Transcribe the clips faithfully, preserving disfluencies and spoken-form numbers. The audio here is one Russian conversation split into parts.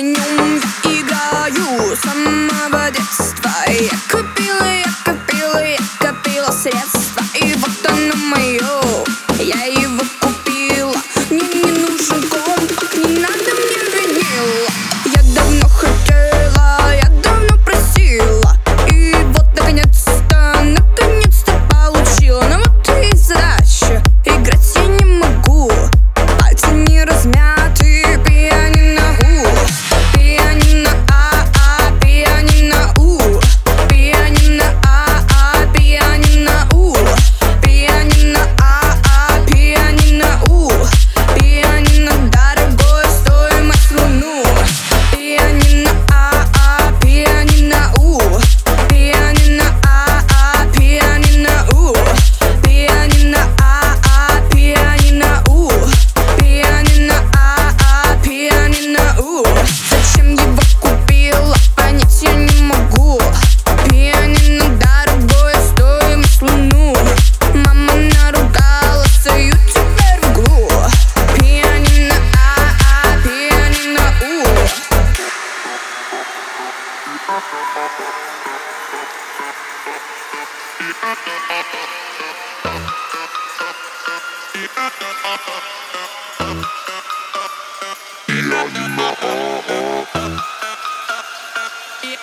нем я играю с самого детства. Я копила, я копила, я копила средства, и вот оно мое, я его купила. Мне не нужен компакт, не надо мне винил. Я давно хотела, я давно просила, и вот наконец-то, наконец-то получила. Но вот и задача, играть я не могу, пальцы не размяты, пианино у, пианино а-а, пианино у, пианино а-а, пианино у, пианино а-а, пианино у, пианино дорогое, стоимость луну. Пианино а-а, пианино у, пианино а-а, пианино у, пианино а-а, пианино у, пианино а-а, пианино у. Зачем его купила, понять я не могу. Пианино дорогое, стоимость луну. Мама наругала, сою теперь в углу. Пианино а-а, пианино у.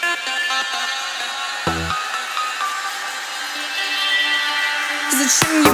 Зачем